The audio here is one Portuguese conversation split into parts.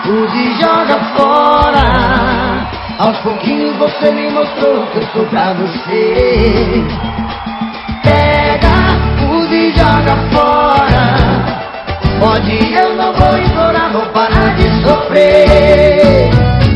use e joga fora. Aos pouquinhos você me mostrou que eu sou pra você. Pega, use e joga fora. Pode, eu não vou implorar, vou parar de sofrer.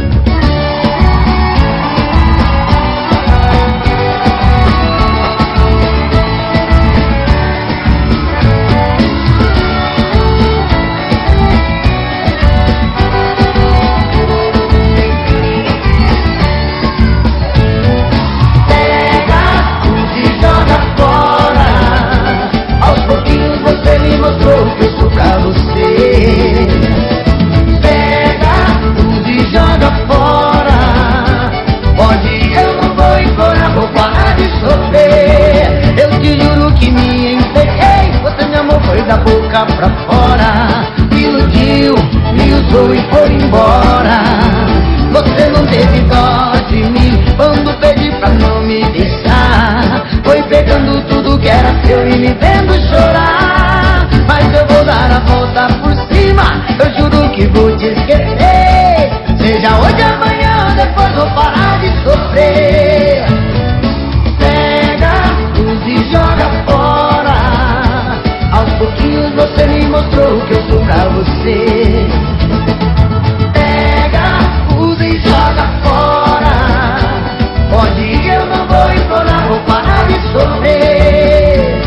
Mostrou que eu sou pra você. Pega, use e joga fora. Pode, eu não vou implorar, vou parar de sofrer. Eu te juro que me entreguei, você me amou, foi da boca pra fora. Me iludiu, me usou e foi embora. Você não teve dó de mim quando pedi pra não me deixar. Foi pegando tudo que era seu e me vendo chorar. Mas eu vou dar a volta por cima, eu juro que vou te esquecer. Seja hoje, amanhã, depois vou parar de sofrer. Pega, use e joga fora. Aos pouquinhos você me mostrou que eu sou pra você. Pega, use e joga fora. Pode, eu não vou implorar, vou parar de sofrer.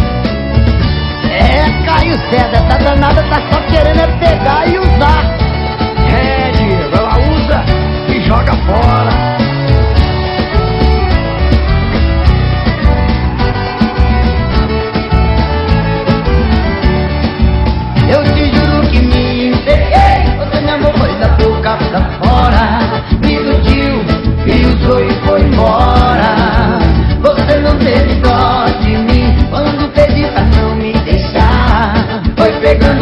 Caio César, essa danada tá só querendo é pegar e usar. É, Diego, ela usa e joga fora. Eu te juro que me entreguei, você me amou, foi da boca pra fora. Me iludiu, me usou e foi embora. Você não teve dó de mim quando pedi pra não me deixar. Foi pegando